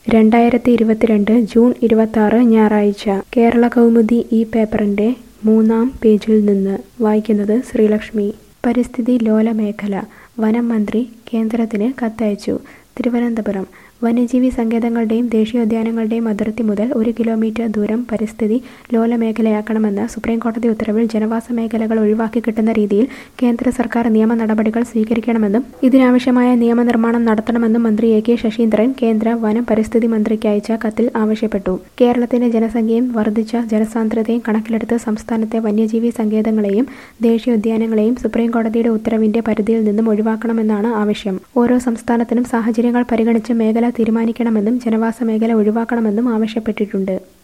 2022 June 26 ഞായറാഴ്ച കേരള കൗമുദി ഈ പേപ്പറിന്റെ 3-ാം പേജിൽ നിന്ന് വായിക്കുന്നത് ശ്രീലക്ഷ്മി. പരിസ്ഥിതി ലോല മേഖല വനം മന്ത്രി കേന്ദ്രത്തിന് കത്തയച്ചു. തിരുവനന്തപുരം വന്യജീവി സങ്കേതങ്ങളുടെയും ദേശീയോദ്യാനങ്ങളുടെയും അതിർത്തി മുതൽ 1 കിലോമീറ്റർ ദൂരം പരിസ്ഥിതി ലോല മേഖലയാക്കണമെന്ന സുപ്രീംകോടതി ഉത്തരവിൽ ജനവാസ മേഖലകൾ ഒഴിവാക്കി കിട്ടുന്ന രീതിയിൽ കേന്ദ്ര സർക്കാർ നിയമ നടപടികൾ സ്വീകരിക്കണമെന്നും ഇതിനാവശ്യമായ നിയമനിർമ്മാണം നടത്തണമെന്നും മന്ത്രി എ കെ ശശീന്ദ്രൻ കേന്ദ്ര വനം പരിസ്ഥിതി മന്ത്രിക്ക് അയച്ച കത്തിൽ ആവശ്യപ്പെട്ടു. കേരളത്തിന്റെ ജനസംഖ്യയും വർദ്ധിച്ച ജനസാന്ദ്രതയും കണക്കിലെടുത്ത് സംസ്ഥാനത്തെ വന്യജീവി സങ്കേതങ്ങളെയും ദേശീയോദ്യാനങ്ങളെയും സുപ്രീംകോടതിയുടെ ഉത്തരവിന്റെ പരിധിയിൽ നിന്നും ഒഴിവാക്കണമെന്നാണ് ആവശ്യം. ഓരോ സംസ്ഥാനത്തിനും സാഹചര്യങ്ങൾ പരിഗണിച്ച് മേഖല തീരുമാനിക്കണമെന്നും ജനവാസ മേഖല ഒഴിവാക്കണമെന്നും ആവശ്യപ്പെട്ടിട്ടുണ്ട്.